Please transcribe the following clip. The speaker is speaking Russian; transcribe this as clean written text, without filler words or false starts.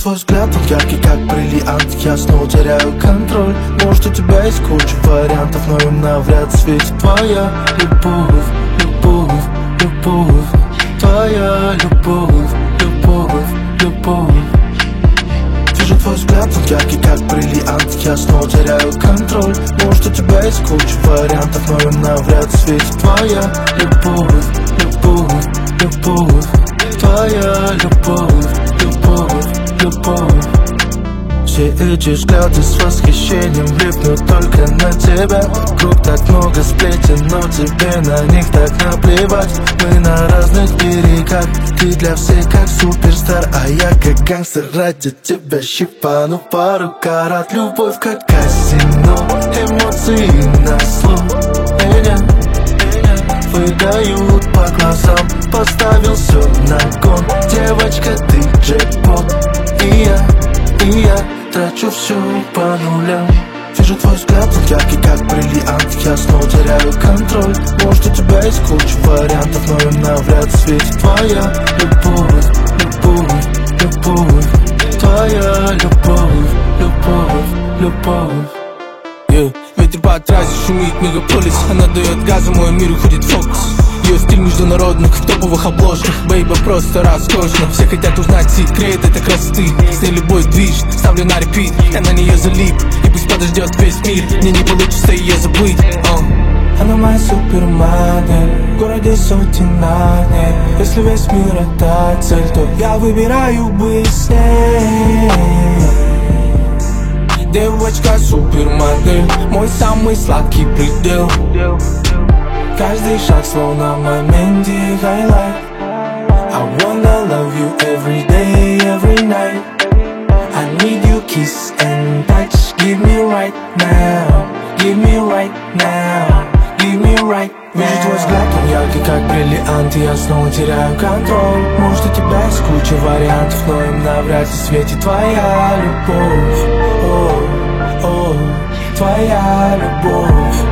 твой взгляд, он яркий, как бриллиант. Я снова теряю контроль. Может, у тебя есть куча вариантов, но им навряд светит твоя любовь, любовь, любовь. Твоя любовь, любовь, любовь. Вижу твой взгляд, он яркий, как бриллиант. Я снова теряю контроль. Может, у тебя есть куча вариантов, но им навряд светит твоя любовь, любовь, любовь. Твоя любовь, любовь, любовь. Все эти взгляды с восхищением липнут только на тебя. Вокруг так много сплетен, но тебе на них так наплевать. Мы на разных берегах, ты для всех как суперстар, а я как гангстер ради тебя щипану пару карат. Любовь как казино, эмоции на слух. Меня выдают по глазам, поставил все на кон. Девочка, ты джекпот, и я трачу все по нулям. Вижу твой взгляд, он яркий, как бриллиант. Я снова теряю контроль. Может, у тебя есть куча вариантов, но им навряд светит твоя любовь, любовь, любовь. Твоя любовь, любовь, любовь. Ветер по трассе шумит мегаполис. Она дает газу, мой мир уходит в фокус. Ее стиль международных, в топовых обложках. Бейба просто роскошно. Все хотят узнать секрет этой красоты. С ней любой движ, ставлю на репит. Я на нее залип, и пусть подождет весь мир. Мне не получится ее забыть. Она моя супермодель, в городе сотен огней. Если весь мир это цель, то я выбираю быть с ней. Девочка супермодель, мой самый сладкий предел. Каждый шаг словно в моменте хайлайт. I wanna love you every day, every night. I need you kiss and touch. Give me right now, give me right now, give me right now. Вижу твой взгляд, он яркий, как бриллиант. И я снова теряю контроль. Может, у тебя есть куча вариантов, но им навряд ли светит твоя любовь. О, о, твоя любовь.